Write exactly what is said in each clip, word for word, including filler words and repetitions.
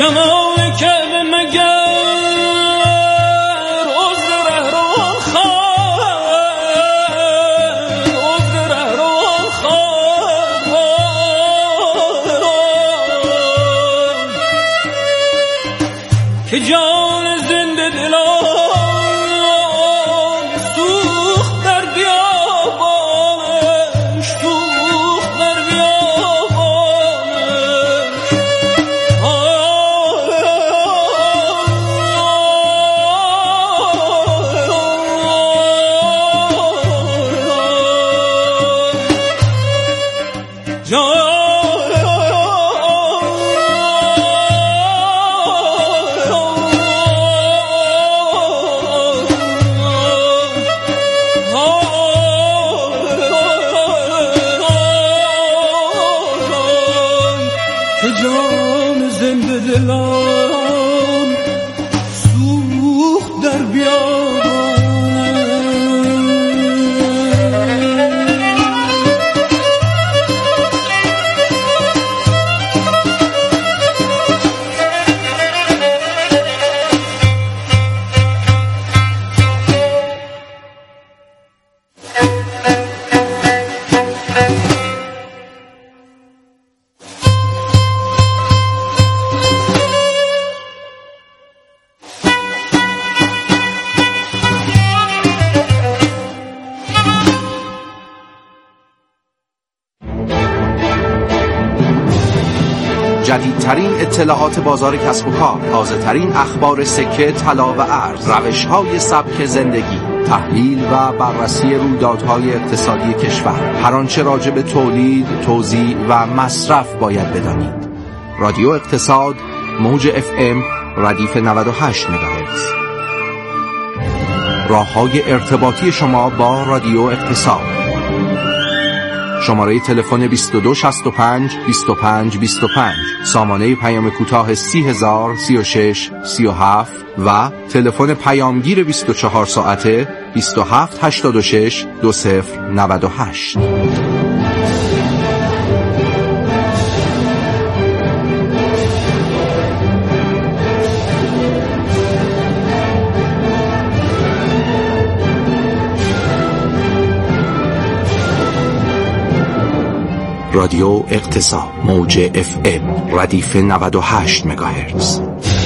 جمال کعبه مگر عذر رهروان خواهد، عذر رهروان خواهد که جان زنده دلان سوخت در بیابانش، سوخت در بیابانش. جان زنده دلان سوخت در جدیدترین اطلاعات بازار کسب و کار، تازه‌ترین اخبار سکه، طلا و ارز، روش‌های سبک زندگی، تحلیل و بررسی رویدادهای اقتصادی کشور، هر آنچه راجع به تولید، توزیع و مصرف باید بدانید. رادیو اقتصاد، موج اف ام، ردیف نود و هشت مگاهرتز. راه‌های ارتباطی شما با رادیو اقتصاد: شماره تلفن بیست و دو شصت و پنج بیست و پنج بیست و پنج، سامانه پیام کوتاه سی هزار سی و شش سی و هفت و تلفن پیامگیر بیست و چهار ساعته بیست و هفت هشتاد و شش دو صفر نود و هشت. رادیو اقتصاد، موج اف ام، ردیف نود و هشت مگاهرتز.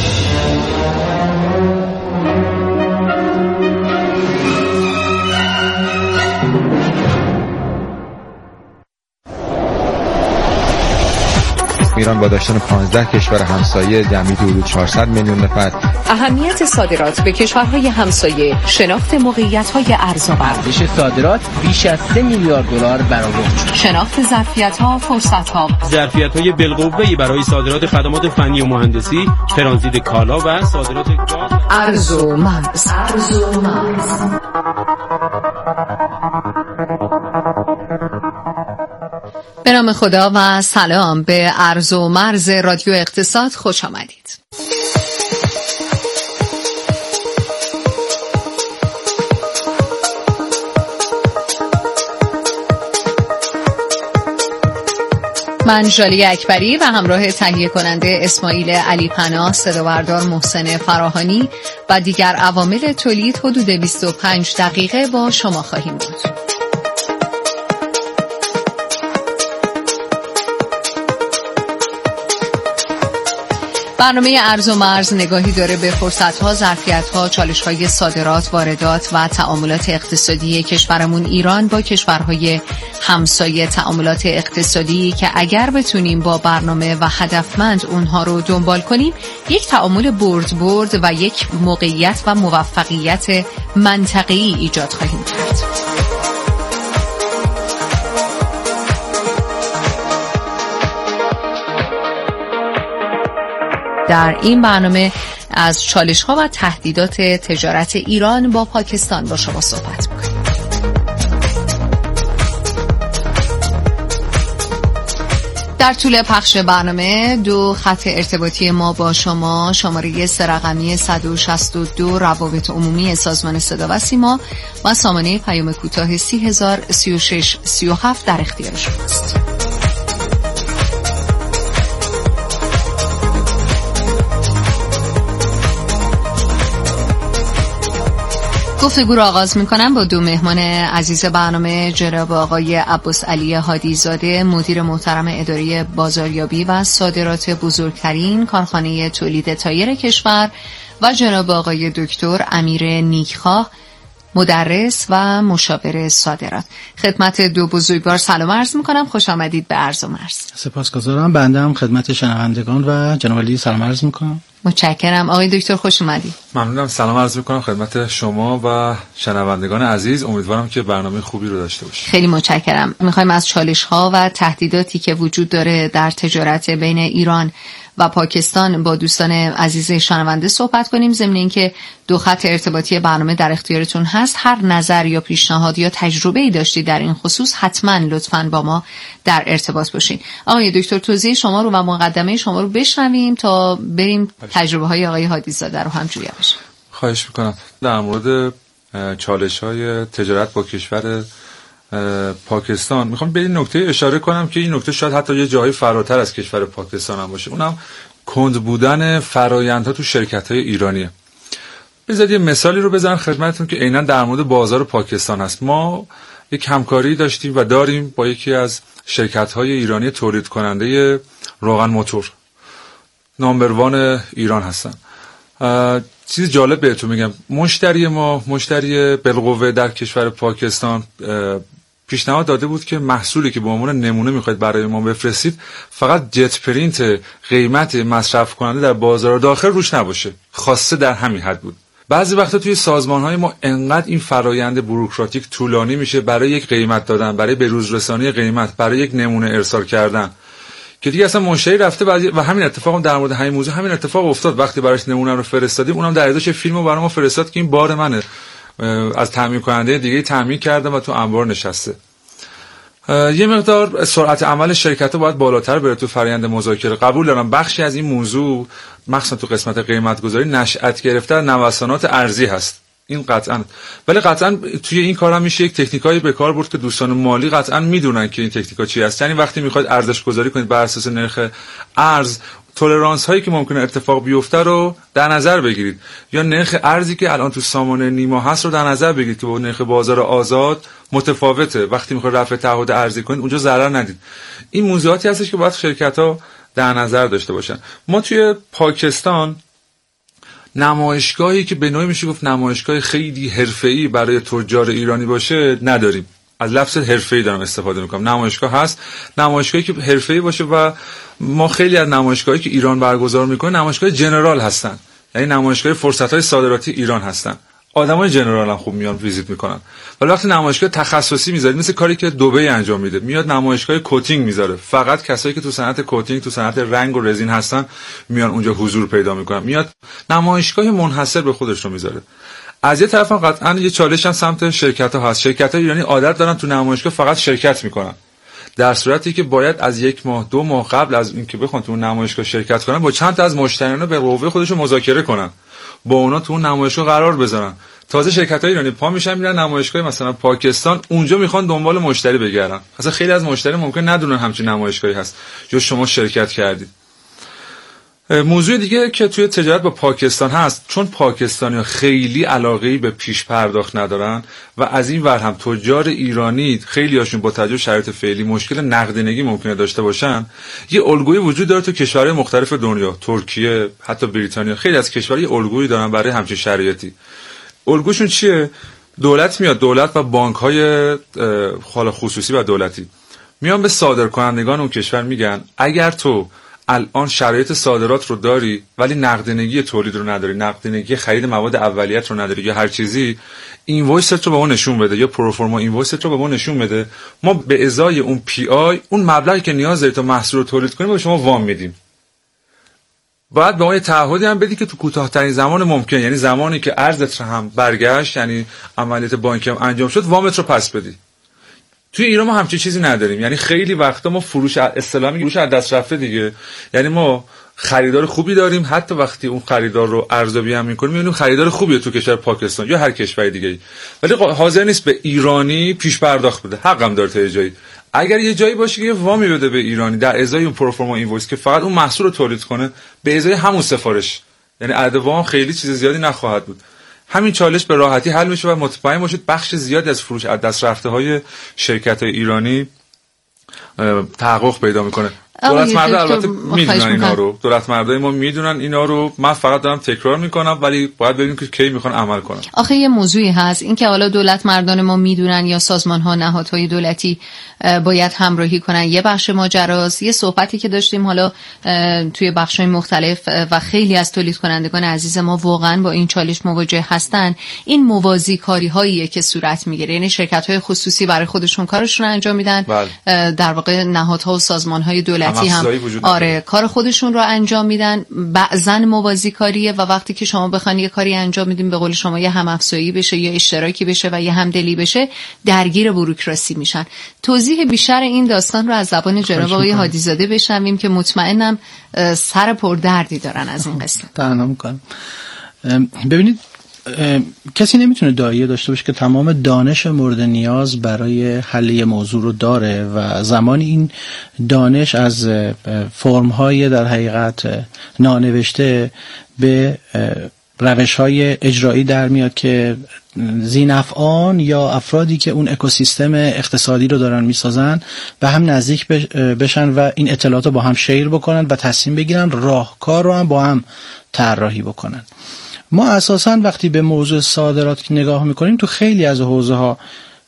ایران با داشتن پانزده کشور همسایه جمعی حدود چهارصد میلیون نفر. اهمیت صادرات به کشورهای همسایه، شناخت موقعیت‌های ارزآور. ارزش صادرات بیش از سه میلیارد دلار برآورد شد. شناخت ظرفیت‌ها، فرصت‌ها. ظرفیت‌های بالقوه‌ای برای صادرات خدمات فنی و مهندسی، ترانزیت کالا و صادرات گاز. ارز و مرز. ارز و مرز. به نام خدا و سلام به ارز و مرز رادیو اقتصاد خوش آمدید. من ژالی اکبری و همراه تهیه کننده اسماعیل علی پناه، صدابردار محسن فراهانی و دیگر عوامل تولید حدود بیست و پنج دقیقه با شما خواهیم بود. برنامه ارز و مرز نگاهی داره به فرصت‌ها، ظرفیت‌ها، چالش‌های صادرات، واردات و تعاملات اقتصادی کشورمون ایران با کشورهای همسایه، تعاملات اقتصادی که اگر بتونیم با برنامه و هدفمند اونها رو دنبال کنیم، یک تعامل برد برد و یک موقعیت و موفقیت منطقه‌ای ایجاد خواهیم کرد. در این برنامه از چالش‌ها و تهدیدات تجارت ایران با پاکستان با شما صحبت می‌کنیم. در طول پخش برنامه دو خط ارتباطی ما با شما، شماره سه رقمی صد و شصت و دو روابط عمومی سازمان صدا و سیما و سامانه پیام کوتاه سی هزار سی و شش سی و هفت در اختیار شماست. گفتگو رو آغاز میکنم با دو مهمان عزیز برنامه، جناب آقای عباس علی هادی زاده، مدیر محترم اداره بازاریابی و صادرات بزرگترین کارخانه تولید تایر کشور، و جناب آقای دکتر امیر نیکخواه، مدرس و مشاور صادرات. خدمت دو بزرگوار سلام عرض میکنم، خوش آمدید به عرض و مرز. سپاسگزارم. بنده هم خدمت شنوندگان و جناب علی سلام عرض میکنم. متشکرم. آقای دکتر خوش اومدید. ممنونم. سلام عرض میکنم خدمت شما و شنوندگان عزیز. امیدوارم که برنامه خوبی رو داشته باشید. خیلی متشکرم. میخوایم از چالش ها و تهدیداتی که وجود داره در تجارت بین ایران و پاکستان با دوستان عزیز شنونده صحبت کنیم، ضمن اینکه دو خط ارتباطی برنامه در اختیارتون هست. هر نظر یا پیشنهاد یا تجربه‌ای داشتید در این خصوص حتما لطفاً با ما در ارتباط باشین. آقای دکتر توضیح شما رو و مقدمه شما رو بشنویم تا بریم تجربه های آقای هادی زاده رو هم جویا بشیم. خواهش میکنم. در مورد چالش های تجارت با کشور پاکستان میخوام به این نکته اشاره کنم که این نکته شاید حتی یه جایی فراتر از کشور پاکستان هم باشه، اونم کند بودن فرآیندها تو شرکت‌های ایرانیه. بذارید یه مثالی رو بزنم خدمتتون که عیناً در مورد بازار پاکستان هست. ما یک همکاری داشتیم و داریم با یکی از شرکت‌های ایرانی تولید کننده روغن موتور، نامبر وان ایران هستن. چیز جالب بهتون میگم، مشتری ما مشتری بالقوه در کشور پاکستان پیشنهاد داده بود که محصولی که به عنوان نمونه میخواید برای ما بفرستید فقط جت پرینت قیمت مصرف کننده در بازار داخل روش نباشه، خاصه در همین حد بود. بعضی وقتا توی سازمان‌های ما انقدر این فرایند بوروکراتیک طولانی میشه برای یک قیمت دادن، برای بروز رسانی قیمت، برای یک نمونه ارسال کردن که دیگه اصلا مشتری رفته و همین اتفاق هم در مورد همین موضوع همین اتفاق افتاد. وقتی براش نمونه رو فرستادیم اونم در ازاش فیلمو برام ما فرستاد که این بار منه، از تامین کننده دیگه تامین کردم و تو انبار نشسته. یه مقدار سرعت عمل شرکت‌ها باید بالاتر بره تو فرآیند مذاکره. قبول دارم بخشی از این موضوع مخصوصا تو قسمت قیمت گذاری نشأت گرفته از نوسانات ارزی هست، این قطعا، ولی قطعا توی این کارم میشه یک تکنیکایی به کار برد که دوستان مالی قطعا میدونن که این تکنیکا چی هست. یعنی وقتی میخواید ارزش گذاری کنید بر اساس نرخ ارز، تولرانس هایی که ممکنه اتفاق بیفته رو در نظر بگیرید، یا نرخ ارزی که الان تو سامانه نیما هست رو در نظر بگیرید که با نرخ بازار آزاد متفاوته. وقتی میخواید رفع تعهد ارزی کنید اونجا ضرر ندید. این موضوعاتی هستش که باید شرکت‌ها در نظر داشته باشن. ما توی پاکستان نمایشگاهی که به نوعی میشه گفت نمایشگاه خیلی حرفه‌ای برای تجار ایرانی باشه نداریم. از لفظ حرفه‌ای دارم استفاده میکنم. نمایشگاه هست، نمایشگاهی که حرفه‌ای باشه و ما خیلی از نمایشگاهایی که ایران برگزار میکنه نمایشگاه جنرال هستن، یعنی نمایشگاه فرصت‌های صادراتی ایران هستن. آدمای جنرال هم خوب میان ویزیت میکنن. ولی وقتی نمایشگاه تخصصی میذارید مثل کاری که دبی انجام میده، میاد نمایشگاه کوتینگ میذاره، فقط کسایی که تو صنعت کوتینگ، تو صنعت رنگ و رزین هستن میان اونجا حضور پیدا میکنن، میاد نمایشگاه منحصر به خودش رو میذاره. از یه طرف هم قطعا یه چالش هم سمت شرکت‌ها هست. شرکت‌های ایرانی عادت دارن تو نمایشگاه فقط شرکت میکنن، در صورتی که باید از یک ماه دو ماه قبل از اینکه بخوان تو نمایشگاه شرکت کنن با چند تا از مشتریان به قوه خودشون مذاکره کنن، با اونا تو اون نمایشگاه قرار بذارن. تازه شرکت‌های ایرانی پا میشن میرن نمایشگاه مثلا پاکستان، اونجا میخوان دنبال مشتری بگردن. اصلا خیلی از مشتری ممکن ندونن همچین نمایشگاهی هست یا شما شرکت کردید. موضوع دیگه که توی تجارت با پاکستان هست، چون پاکستانی‌ها خیلی علاقه‌ای به پیش پرداخت ندارن و از این ور هم تجار ایرانی خیلی هاشون با توجه به شرایط فعلی مشکل نقدینگی ممکنه داشته باشن، یه الگویی وجود داره تو کشورهای مختلف دنیا، ترکیه، حتی بریتانیا، خیلی از کشورها یه الگویی دارن برای همچین شرایطی. الگوشون چیه؟ دولت میاد، دولت و بانک‌های حالا خصوصی و دولتی میان به صادرکنندگان اون کشور میگن اگر تو الان شرایط صادرات رو داری ولی نقدینگی تولید رو نداری، نقدینگی خرید مواد اولیت رو نداری یا هر چیزی، اینوایست رو به ما نشون بده یا پروفورما اینوایست رو به ما نشون بده، ما به ازای اون پی آی اون مبلغی که نیاز داری تا محصول رو تولید کنیم به شما وام میدیم. باید به ما یه تعهدی هم بدی که تو کوتاه‌ترین زمان ممکن، یعنی زمانی که ارزت هم برگشت، یعنی عملیات بانکی هم انجام شد، وامت رو پس بدی. توی ایران ما همچین چیزی نداریم، یعنی خیلی وقتا ما فروش اصطلاحی فروش از دست رفته دیگه، یعنی ما خریدار خوبی داریم، حتی وقتی اون خریدار رو ارزیابی هم می‌کنیم می‌بینیم خریدار خوبیه تو کشور پاکستان یا هر کشور دیگه، ولی حاضر نیست به ایرانی پیش پرداخت بده. حقم داره تا جایی. اگر یه جایی باشه که یه وامی بده به ایرانی در ازای اون پروفورما اینوایس که فقط اون محصول رو تولید کنه به ازای همون سفارش، یعنی عدد وام خیلی چیز زیادی نخواهد بود. همین چالش به راحتی حل میشه و مطمئن باشید بخش زیادی از فروش از دست رفته های شرکت های ایرانی تحقق پیدا میکنه. دولت مرده البته میدونن اینا رو، دولت مرده ما میدونن اینا رو، من فقط دارم تکرار میکنم ولی باید ببینیم که کی میخوان عمل کنن. آخه یه موضوعی هست، این که حالا دولت مردان ما میدونن یا سازمان ها نهادهای دولتی باید همراهی کنن یه بخش ماجراست. یه صحبتی که داشتیم حالا توی بخش‌های مختلف و خیلی از تولید کنندگان عزیز ما واقعا با این چالش مواجه هستن، این موازی کاری هاییه که صورت میگیره. یعنی شرکت های خصوصی برای خودشون کارشون رو انجام میدن، بله. در واقع نهادها و سازمان های دولتی هم آره کار خودشون رو انجام میدن. بعضن موازی کاریه و وقتی که شما بخواید یه کاری انجام میدین به قول شما یه هم افزایی بشه یا اشتراکی بشه و یه همدلی بشه، درگیر بوروکراسی میشن. توضیح بیشتر این داستان رو از زبان جناب آقای هادیزاده بشنویم که مطمئنم سر پردردی دارن از این قصه. تمام میکنم. ببینید کسی نمیتونه داعیه داشته باشه که تمام دانش مورد نیاز برای حل موضوع رو داره و زمانی این دانش از فرم‌های در حقیقت نانوشته به روش‌های اجرایی در میاد که ذی‌نفعان یا افرادی که اون اکوسیستم اقتصادی رو دارن میسازن به هم نزدیک بشن و این اطلاعات رو با هم شیر بکنن و تصمیم بگیرن، راهکار رو هم با هم طراحی بکنن. ما اساساً وقتی به موضوع صادرات نگاه میکنیم تو خیلی از حوزه ها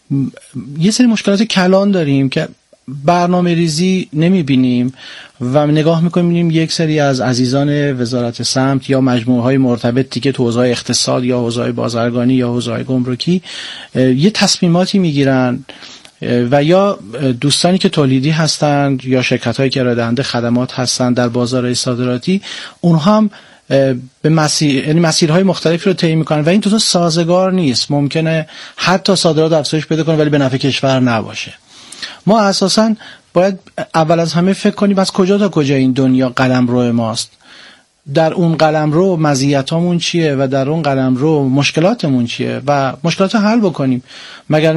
یه سری مشکلات کلان داریم که برنامه ریزی نمیبینیم و نگاه میکنیم میبینیم یک سری از عزیزان وزارت سمت یا مجموعه های مرتبطی که تو حوزه اقتصاد یا حوزه بازرگانی یا حوزه گمرکی یه تصمیماتی میگیرن و یا دوستانی که تولیدی هستند یا شرکت هایی که ارائه دهنده خدمات هستند در بازار صادراتی، اونها هم به مسیر یعنی مسیرهای مختلفی رو طی میکنن و این تو سازگار نیست. ممکنه حتی صادرات افزایش پیدا کنه ولی به نفع کشور نباشه. ما اساساً باید اول از همه فکر کنیم از کجا تا کجا این دنیا قلمرو ماست، در اون قلمرو مزیتامون چیه و در اون قلمرو مشکلاتمون چیه و مشکلات حل بکنیم. مگر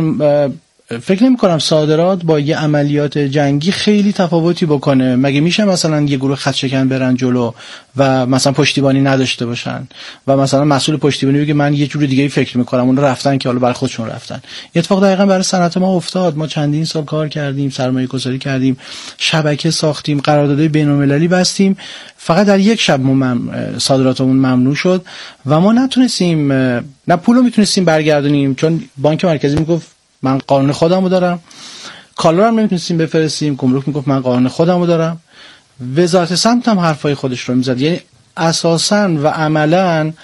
فکر نمی کنم صادرات با یه عملیات جنگی خیلی تفاوتی بکنه. مگه میشه مثلا یه گروه خط شکن برن جلو و مثلا پشتیبانی نداشته باشن و مثلا مسئول پشتیبانی بگه من یه جور دیگه فکر میکنم، اون رفتن که حالا برای خودشون رفتن. اتفاق دقیقاً برای صنعت ما افتاد. ما چندین سال کار کردیم، سرمایه گذاری کردیم، شبکه ساختیم، قراردادهای بین‌المللی بستیم، فقط در یک شب مم... صادراتمون ممنوع شد و ما نتونستیم نه پولو میتونستیم برگردونیم چون بانک مرکزی میگفت من قانون خودمو دارم، کالا هم نمیتونستیم بفرستیم، گمرک میگفت من قانون خودمو دارم، وزارت سمت هم حرفای خودش رو میزد. یعنی اساساً و عملاً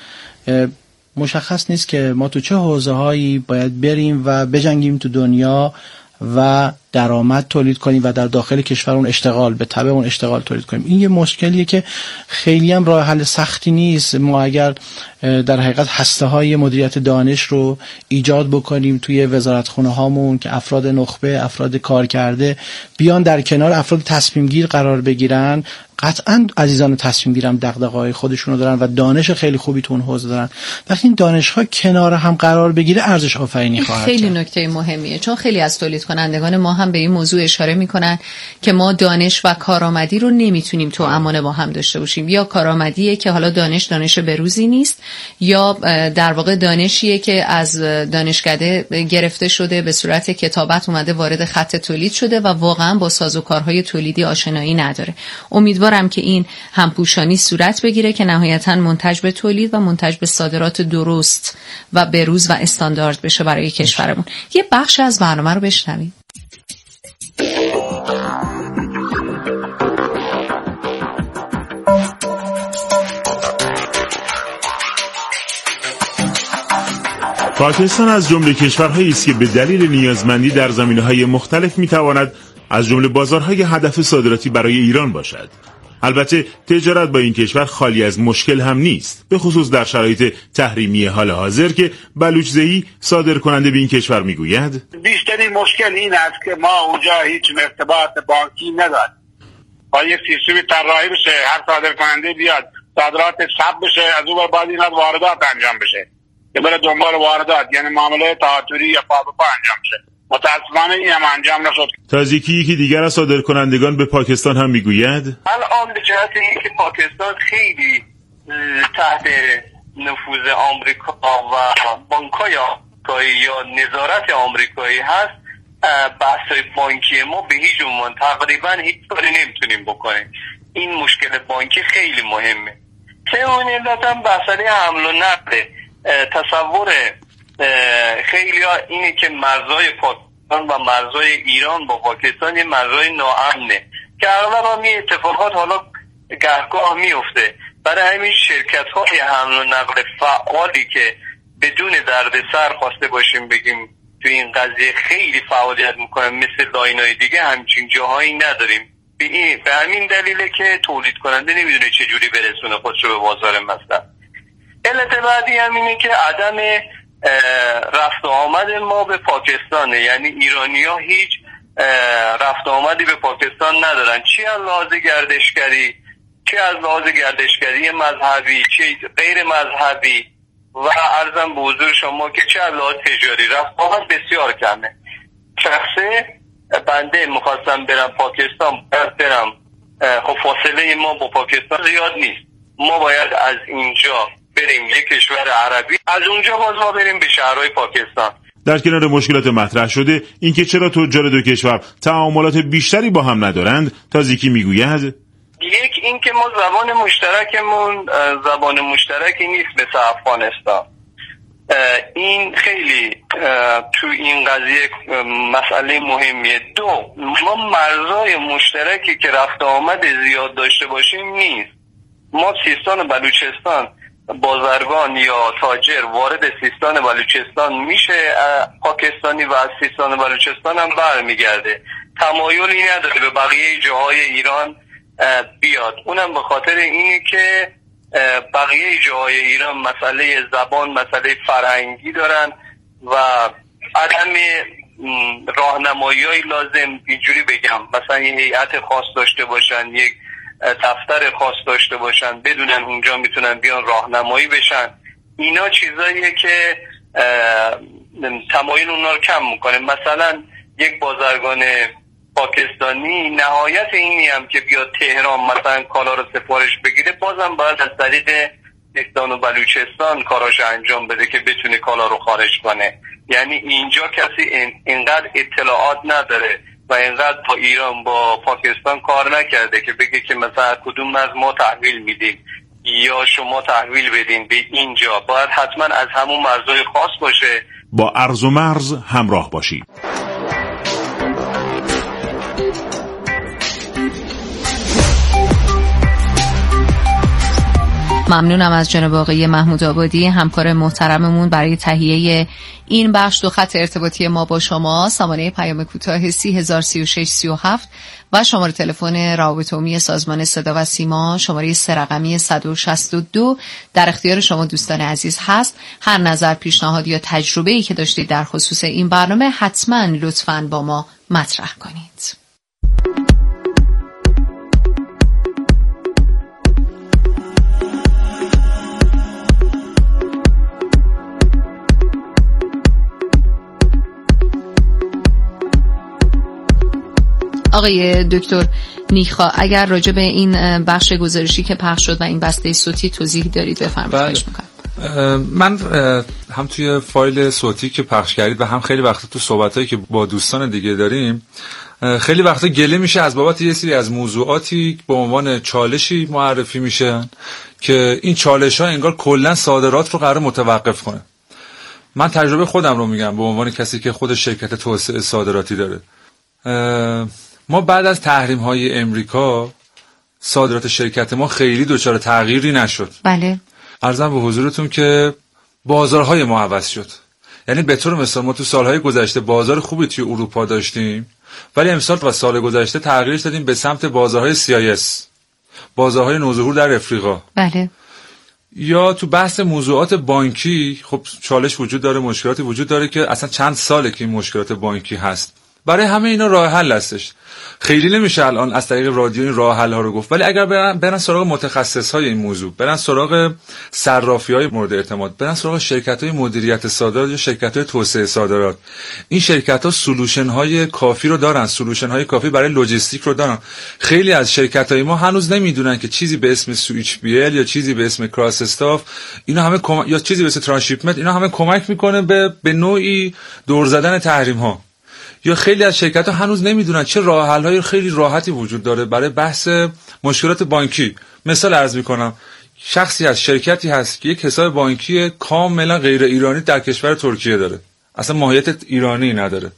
مشخص نیست که ما تو چه حوزه‌هایی باید بریم و بجنگیم تو دنیا و درآمد تولید کنیم و در داخل کشور اون اشتغال به تبع اون اشتغال تولید کنیم. این یه مشکلیه که خیلی هم راه حل سختی نیست. ما اگر در حقیقت هسته‌های مدیریت دانش رو ایجاد بکنیم توی وزارتخونه هامون که افراد نخبه، افراد کار کرده بیان در کنار افراد تصمیم گیر قرار بگیرن، قطعاً عزیزان تصمیم گیرم دغدغه‌های خودشونو دارن و دانش خیلی خوبی تو اون حوزه دارن. وقتی این دانش‌ها کنار هم قرار بگیره ارزش آفرینی خواهد خیلی کرد. نکته مهمیه، چون خیلی از تولید کنندگان ما هم به این موضوع اشاره میکنن که ما دانش و کارآمدی رو نمیتونیم تو امان با هم داشته باشیم. یا کارآمدیه که حالا دانش دانش بروزی نیست، یا در واقع دانشیه که از دانشکده گرفته شده به صورت کتابت اومده وارد خط تولید شده و واقعا با سازوکارهای تولیدی آشنایی نداره. امیدوارم که این همپوشانی صورت بگیره که نهایتاً منتج به تولید و منتج به صادرات درست و بروز و استاندارد بشه برای کشورمون. یه بخش از برنامه رو بشنوید. پاکستان از جمله کشورهایی است که به دلیل نیازمندی در زمینه‌های مختلف می‌تواند از جمله بازارهای هدف صادراتی برای ایران باشد. البته تجارت با این کشور خالی از مشکل هم نیست، به خصوص در شرایط تحریمی حال حاضر که بلوچ‌زئی صادر کننده به این کشور میگوید بیشترین مشکل این است که ما اونجا هیچ ارتباط بانکی نداریم. با یه سیستمی طراحی بشه، هر صادر کننده بیاد صادرات ثبت بشه، از اون بعد این واردات انجام بشه که بره دنبال واردات، یعنی معامله تهاتری یا پا به پا انجام شه. متاسفانه این هم انجام نشد. تازیکی یکی دیگر از صادرکنندگان به پاکستان هم میگوید الان به جهت اینکه پاکستان خیلی تحت نفوذ آمریکا و بانک‌های آمریکایی یا نظارت آمریکایی هست، بحث‌های بانکی ما به هیچ عنوان تقریبا هیچ کاری نمیتونیم بکنیم. این مشکل بانکی خیلی مهمه. سومین علت هم مسئله حمل و نقل. تصور خیلی ها اینه که مرزهای پاکستان و مرزهای ایران با پاکستان یه مرزهای ناامنه که اغلب هم یه اتفاقات حالا گهگاه میفته. برای همین شرکت های حمل و نقل فعالی که بدون دردسر خواسته باشیم بگیم تو این قضیه خیلی فعالیت میکنن مثل لاینای دیگه، همچین جاهایی نداریم. به همین دلیله که تولید کننده نمیدونه چجوری برسونه خودش رو به بازار مصرف. علت بعدی هم اینه که عدم رفت و آمد ما به پاکستانه، یعنی ایرانی ها هیچ رفت و آمدی به پاکستان ندارن، چی از لحاظ گردشگری، چی از لحاظ گردشگری مذهبی، چی غیر مذهبی و عرضم به حضور شما که چه از لحاظ تجاری رفت و آمد بسیار کمه. شخصه بنده میخواستم برم پاکستان باید برم، خب فاصله ما با پاکستان زیاد نیست، ما باید از اینجا بریم یک کشور عربی، از اونجا باز ما بریم به شهرهای پاکستان. در کنار مشکلات مطرح شده اینکه چرا تجار دو کشور تعاملات بیشتری با هم ندارند، تازیکی میگوید یک این که ما زبان مشترکمون زبان مشترکی نیست مثل افغانستان. این خیلی تو این قضیه مسئله مهمیه. دو، ما مرزهای مشترکی که رفت آمد زیاد داشته باشیم نیست. ما سیستان و بلوچستان بازرگان یا تاجر وارد سیستان و بلوچستان میشه پاکستانی و از سیستان و بلوچستان هم برمیگرده، تمایلی نداره به بقیه جاهای ایران بیاد. اونم به خاطر اینه که بقیه جاهای ایران مسئله زبان، مسئله فرهنگی دارن و عدم راهنمایی لازم، اینجوری بگم مثلا یه هیئت خاص داشته باشن، یک دفتر خاص داشته باشن، بدونن اونجا میتونن بیان راهنمایی بشن. اینا چیزاییه که تمایل اونا رو کم میکنه. مثلا یک بازرگان پاکستانی نهایت اینی هم که بیاد تهران مثلا کالا رو سفارش بگیره، بازم باید از طریق سیستان و بلوچستان کاراش انجام بده که بتونه کالا رو خارج کنه. یعنی اینجا کسی اینقدر اطلاعات نداره و اینقدر با ایران با پاکستان کار نکرده که بگه که مثلا کدوم از ما تحویل میدیم یا شما تحویل بدین به اینجا. باید حتما از همون مرزهای خاص باشه. با ارز و مرز همراه باشید. ممنونم از جناب آقای محمود آبادی همکار محترممون برای تهیه این بخش. دو خط ارتباطی ما با شما، سامانه پیام کوتاه سی هزار سی و شش سی و هفت و شماره تلفن روابط عمومی سازمان صدا و سیما شماره سه رقمی صد و شصت و دو در اختیار شما دوستان عزیز هست. هر نظر، پیشنهاد یا تجربه‌ای که داشتید در خصوص این برنامه حتما لطفاً با ما مطرح کنید. آقای دکتر نیخا، اگر راجع به این بخش گزارشی که پخش شد و این بسته صوتی توضیح دارید بفرمایید. خواهش می‌کنم. من هم توی فایل صوتی که پخش کردید و هم خیلی وقتا تو صحبتایی که با دوستان دیگه داریم خیلی وقتا گله میشه از بابت یه سری از موضوعاتی به عنوان چالشی معرفی میشن که این چالش‌ها انگار کلا صادرات رو قرار متوقف کنه. من تجربه خودم رو میگم به عنوان کسی که خود شرکت توسعه صادراتی داره. ما بعد از تحریم های امریکا صادرات شرکت ما خیلی دچار تغییری نشد. بله. عرضم به حضورتون که بازارهای ما عوض شد. یعنی به طور مثال ما تو سالهای گذشته بازار خوبی توی اروپا داشتیم، ولی امسال و سال گذشته تغییرش دادیم به سمت بازارهای سی آی اس، بازارهای نوظهور در افریقا. بله. یا تو بحث موضوعات بانکی خب چالش وجود داره، مشکلاتی وجود داره که اصلا چند ساله که این مشکلات بانکی هست. برای همه اینا راه حل هستش. خیلی نمیشه الان از طریق رادیو این راه حل ها رو گفت، ولی اگر برن, برن سراغ متخصص های این موضوع، برن سراغ صرافی های مورد اعتماد، برن سراغ شرکت های مدیریت صادرات یا شرکت های توسعه صادرات، این شرکت ها سولوشن های کافی رو دارن، سولوشن های کافی برای لوجستیک رو دارن. خیلی از شرکت های ما هنوز نمیدونن که چیزی به اسم سویچ بی ال یا چیزی به اسم کراس استاف، اینا همه کم... یا چیزی به اسم ترانسشیپمنت، اینا همه کمک میکنه به به نوعی دور زدن تحریم ها. یا خیلی از شرکت‌ها هنوز نمیدونن چه راه حل‌های خیلی راحتی وجود داره برای بحث مشکلات بانکی. مثال عرض می‌کنم، شخصی از شرکتی هست که یک حساب بانکی کاملا غیر ایرانی در کشور ترکیه داره، اصلا ماهیت ایرانی نداره.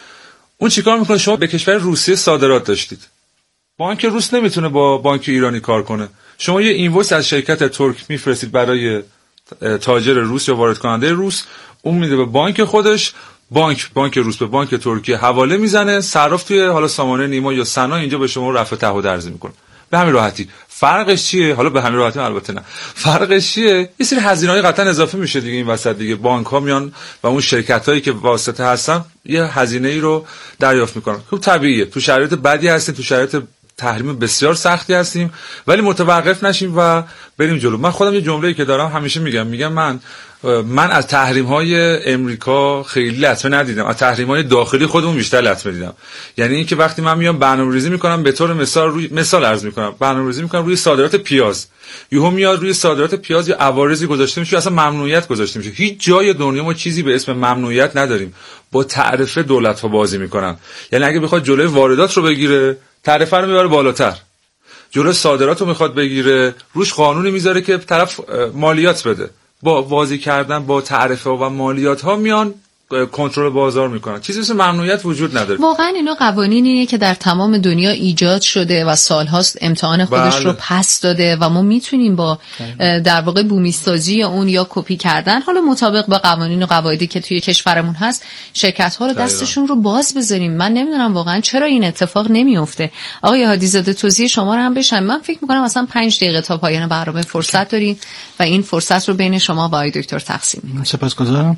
اون چیکار میکنه؟ شما به کشور روسیه صادرات داشتید، بانک روس نمیتونه با بانک ایرانی کار کنه، شما یه اینوایس از شرکت ترک میفرستید برای تاجر روس یا وارد کننده روس، اون میده به بانک خودش، بانک بانک روس به بانک ترکیه حواله میزنه، صراف توی حالا سامانه نیما یا سنا اینجا به شما رفع تعهد ارزی میکنه. به همین راحتی. فرقش چیه؟ حالا به همین راحتی البته نه. فرقش چیه؟ یه سری هزینه‌های قطعا اضافه میشه دیگه این وسط دیگه. بانک‌ها میان و اون شرکتایی که واسطه هستن یه هزینه‌ای رو دریافت میکنن. خب طبیعیه. تو شرایط بدی هستیم، تو شرایط تحریم بسیار سختی هستیم، ولی متوقف نشیم و بریم جلو. من خودم یه جمله‌ای که دارم همیشه میگم، میگم من من از تحریم‌های امریکا خیلی لطمه ندیدم، از تحریم‌های داخلی خودمون بیشتر لطمه دیدم. یعنی اینکه وقتی من میام برنامه‌ریزی میکنم، به طور مثال روی مثال عرض میکنم، برنامه‌ریزی میکنم روی صادرات پیاز، یهو میاد روی صادرات پیاز یا عوارضی گذاشته میشه، اصلا ممنوعیت گذاشته میشه. هیچ جای دنیا ما چیزی به اسم ممنوعیت نداریم. با تعرفه دولت‌ها بازی میکنن. یعنی اگه بخواد جلوی واردات رو بگیره، تعرفه رو میبره بالاتر. جلوی صادرات رو میخواد بگیره، روش قانونی میذاره که طرف مالیات بده. با واضح کردن با تعرفه و مالیات ها میان کنترل بازار میکنن. چیزی مثل ممنوعیت وجود نداره. واقعا اینا قوانینیه که در تمام دنیا ایجاد شده و سالهاست امتحان خودش بله. رو پس داده و ما میتونیم با در واقع بومی‌سازی اون یا کپی کردن، حالا مطابق با قوانین و قواعدی که توی کشورمون هست، شرکت ها رو دستشون رو باز بذاریم. من نمیدونم واقعا چرا این اتفاق نمیفته. آقای هادی‌زاده توضیح شما رو هم بشم. من فکر میکنم مثلا پنج دقیقه تا پایان برنامه فرصت داریم و این فرصت رو بین شما و آقای دکتر تقسیم می‌کنیم. سپاسگزارم.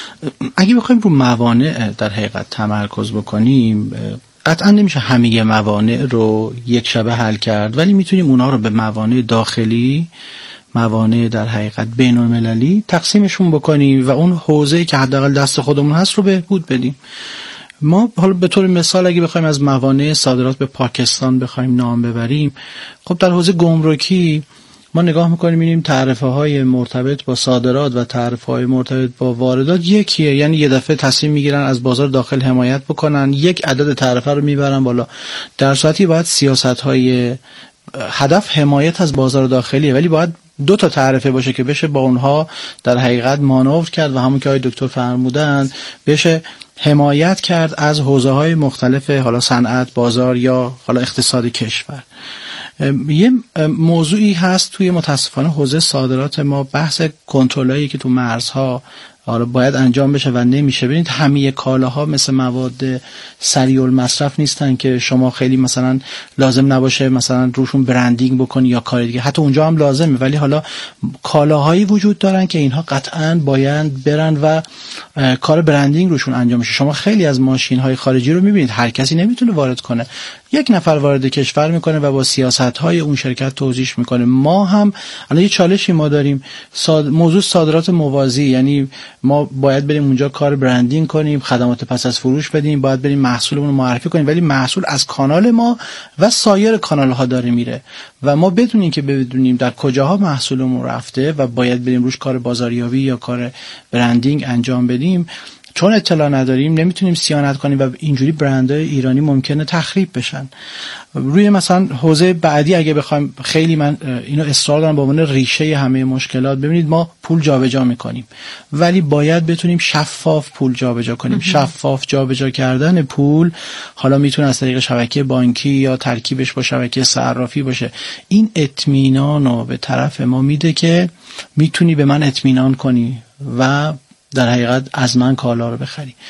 اگه بخوایم رو موانع در حقیقت تمرکز بکنیم، قطعا نمیشه همه موانع رو یک شبه حل کرد، ولی میتونیم اونا رو به موانع داخلی، موانع در حقیقت بین المللی تقسیمشون بکنیم و اون حوزه‌ای که حداقل دست خودمون هست رو بهبود بدیم. ما حالا به طور مثال اگه بخوایم از موانع صادرات به پاکستان بخوایم نام ببریم، خب در حوزه گمرکی ما نگاه میکنیم می‌بینیم تعرفه های مرتبط با صادرات و تعرفه های مرتبط با واردات یکیه، یعنی یه دفعه تصمیم میگیرن از بازار داخل حمایت بکنن، یک عدد تعرفه رو میبرن بالا، در صورتی باید سیاست های هدف حمایت از بازار داخلیه، ولی باید دو تا تعرفه باشه که بشه با اونها در حقیقت مانور کرد و همون که آقای دکتر فرمودن بشه حمایت کرد از حوزه های مختلف، حالا صنعت، بازار یا حالا اقتصاد کشور. یه موضوعی هست توی متاسفانه حوزه صادرات ما، بحث کنترلایی که تو مرزها حالا باید انجام بشه و نمیشه. ببینید همه کالاها مثل مواد سریع المصرف نیستن که شما خیلی مثلا لازم نباشه مثلا روشون برندینگ بکنی یا کار دیگه، حتی اونجا هم لازمه، ولی حالا کالاهایی وجود دارن که اینها قطعاً باید برن و کار برندینگ روشون انجام بشه. شما خیلی از ماشین‌های خارجی رو می‌بینید هر کسی نمیتونه وارد کنه، یک نفر وارد کشور میکنه و با سیاست‌های اون شرکت توضیح میکنه. ما هم الان یه چالشی ما داریم، صاد... موضوع صادرات موازی، یعنی ما باید بریم اونجا کار برندینگ کنیم، خدمات پس از فروش بدیم، باید بریم محصولمون رو معرفی کنیم، ولی محصول از کانال ما و سایر کانال‌ها داره میره و ما بدونیم که بدونیم در کجاها محصولمون رفته و باید بریم روش کار بازاریابی یا کار برندینگ انجام بدیم. چون اطلاع نداریم نمیتونیم صیانت کنیم و اینجوری برندهای ایرانی ممکنه تخریب بشن. روی مثلا حوزه بعدی اگه بخوایم، خیلی من اینو اصرار دارم به عنوان ریشه همه مشکلات، ببینید ما پول جابجا میکنیم ولی باید بتونیم شفاف پول جابجا کنیم. شفاف جابجا کردن پول حالا میتونه از طریق شبکه بانکی یا ترکیبش با شبکه صرافی باشه. این اطمینانو به طرف ما میده که میتونی به من اطمینان کنی و در حقیقت از من کالا رو بخری.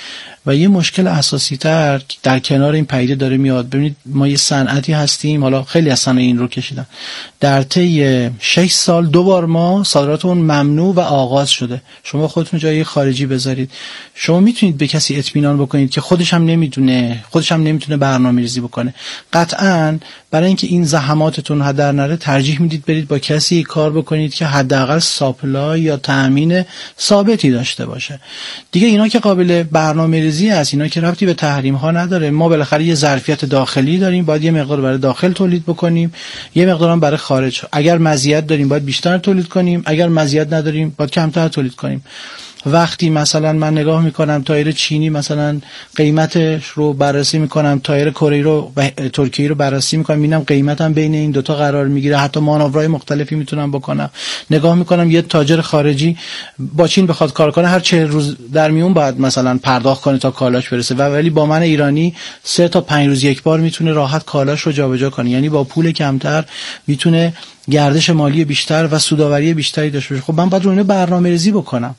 و یه مشکل اساسی تر در کنار این پدیده داره میاد. ببینید ما یه صنعتی هستیم، حالا خیلی از صنایع این رو کشیدن، در طی شش سال دو بار ما صادرات اون ممنوع و آغاز شده. شما خودتون جای خارجی بذارید، شما میتونید به کسی اطمینان بکنید که خودش هم نمیدونه خودش هم نمیتونه برنامه‌ریزی بکنه. قطعاً برای اینکه این زحماتتون هدر نره ترجیح میدید برید با کسی کار بکنید که حداقل ساپلای یا تامین ثابتی داشته باشه. دیگه اینا که قابل برنامه‌ریزی است، اینا که ربطی به تحریم ها نداره. ما بالاخره یه ظرفیت داخلی داریم، باید یه مقدار برای داخل تولید بکنیم، یه مقدار هم برای خارج. اگر مزیت داریم باید بیشتر تولید کنیم، اگر مزیت نداریم باید کمتر تولید کنیم. وقتی مثلا من نگاه میکنم تایر چینی مثلا قیمتش رو بررسی میکنم، تایر کره رو و ترکیه رو بررسی میکنم، میبینم قیمتم بین این دوتا قرار میگیره، حتی مانورهای مختلفی میتونم بکنم. نگاه میکنم یه تاجر خارجی با چین بخواد کار کنه هر چهل روز در میون باید مثلا پرداخت کنه تا کالاش برسه، و ولی با من ایرانی سه تا پنج روز یک بار میتونه راحت کالاش رو جابجا کنه. یعنی با پول کمتر میتونه گردش مالی بیشتر و سودآوری بیشتری داشته باشه. خب من باید رو اینو برنامه‌ریزی بکنم.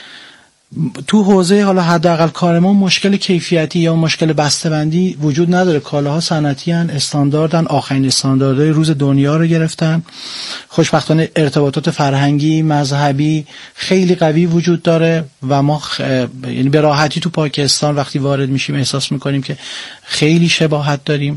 تو حوزه حالا حداقل کار ما مشکل کیفیتی یا مشکل بسته‌بندی وجود نداره. کالاها صنعتی ان، استانداردن، آخرین استانداردهای روز دنیا رو گرفتن. خوشبختانه ارتباطات فرهنگی، مذهبی خیلی قوی وجود داره و ما خ... یعنی به راحتی تو پاکستان وقتی وارد میشیم احساس میکنیم که خیلی شباهت داریم.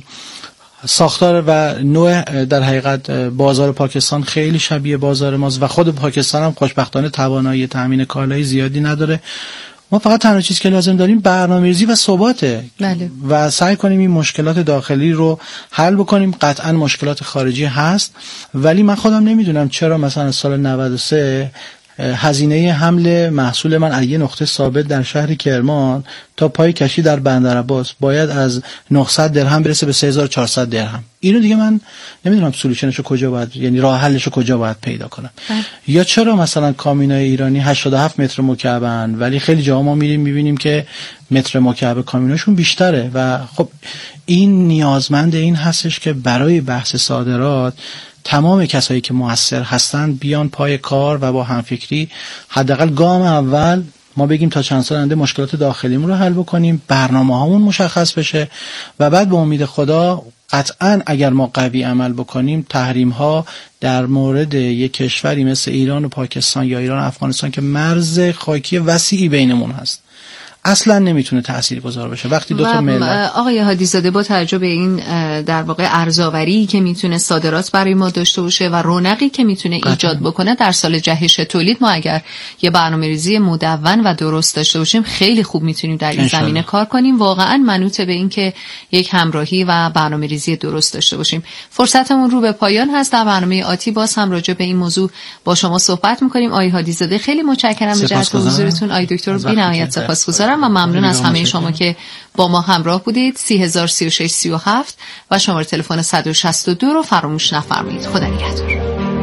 ساختار و نوع در حقیقت بازار پاکستان خیلی شبیه بازار ماست و خود پاکستان هم خوشبختانه توانایی تامین کالای زیادی نداره. ما فقط تنها چیزی که لازم داریم برنامه‌ریزی و ثباته. بله. و سعی کنیم این مشکلات داخلی رو حل بکنیم. قطعا مشکلات خارجی هست، ولی من خودم نمیدونم چرا مثلا سال نود و سه هزینه حمل محصول من از یه نقطه ثابت در شهر کرمان تا پای کشی در بندرعباس باید از نهصد درهم برسه به سه هزار و چهارصد درهم. اینو دیگه من نمیدونم سولوشنشو کجا باید، یعنی راه حلشو کجا باید پیدا کنم. بله. یا چرا مثلا کامیونای ایرانی هشتاد و هفت متر مکعبن ولی خیلی جاها ما میریم میبینیم که متر مکعب کامیوناشون بیشتره و خب این نیازمند این هستش که برای بحث صادرات تمام کسایی که مؤثر هستن بیان پای کار و با همفکری حداقل گام اول ما بگیم تا چند سال آینده مشکلات داخلیمون رو حل بکنیم، برنامه‌هامون مشخص بشه و بعد به امید خدا قطعاً اگر ما قوی عمل بکنیم تحریم‌ها در مورد یک کشوری مثل ایران و پاکستان یا ایران و افغانستان که مرز خاکی وسیعی بینمون هست اصلا نمیتونه تاثیرگذار بشه. وقتی دو تا ملت آقای هادی زاده با توجه به این در واقع ارزآوری که میتونه صادرات برای ما داشته باشه و رونقی که میتونه ایجاد بکنه در سال جهش تولید، ما اگر یه برنامه‌ریزی مدون و درست داشته باشیم خیلی خوب میتونیم در این زمینه کار کنیم. واقعا منوط به این که یک همراهی و برنامه‌ریزی درست داشته باشیم. فرصتمون رو به پایان هست. در برنامه آتی باز هم راجع به این موضوع با شما صحبت می‌کنیم. آقای هادی زاده خیلی متشکرم به جهت حضورتون. آقای دکتر بی‌نهایت سپاسگزارم و ممنون از همه شما که با ما همراه بودید. سی هزار سی و شش سی و هفت و شماره تلفن صد و شصت و دو رو فراموش نفرمایید. خدا نگهدار.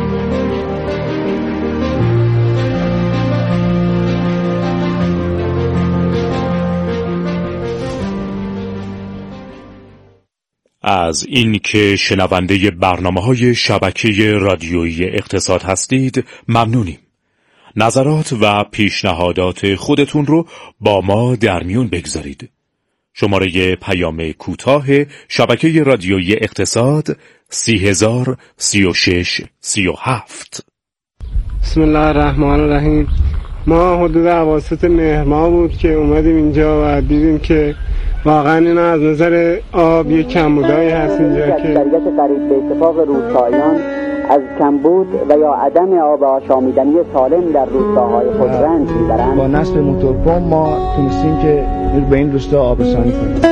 از این که شنونده برنامه‌های شبکه رادیویی اقتصاد هستید ممنونیم. نظرات و پیشنهادات خودتون رو با ما در میون بگذارید. شماره پیام کوتاه شبکه رادیویی اقتصاد سی هزار سی و شش سی و هفت. بسم الله الرحمن الرحیم. ما حدود اواسط مهر ماه بود که اومدیم اینجا و دیدیم که واقعا این از نظر آب یک کمبودایی هست اینجا که اکثریت قریب به اتفاق روستاییان از کمبود و یا عدم آب آشامیدنی سالم در روستاهای خود رنج میبرند. با نصب موتورپمپ ما تونستیم که به این روستا آب رسانی کنیم.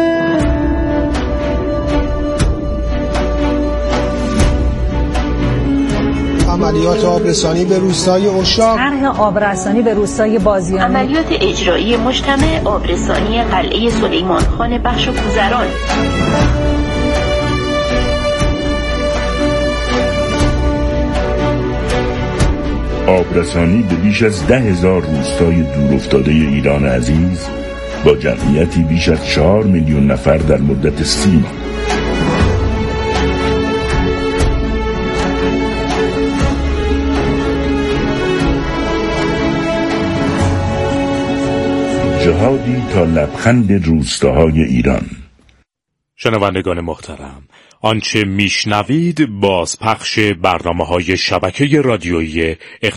عملیات آبرسانی به روستای اشاق، طرح آبرسانی به روستای بازیانه، عملیات اجرایی مجتمع آبرسانی قلعه سلیمان خان بخش و کوزران. آبرسانی به بیش از ده هزار روستای دورافتاده ایران عزیز با جمعیتی بیش از چهار میلیون نفر در مدت سی ماه. نهادی تا لبخند روستاهای ایران. شنوندگان محترم، آنچه میشنوید بازپخش برنامه‌های شبکه رادیویی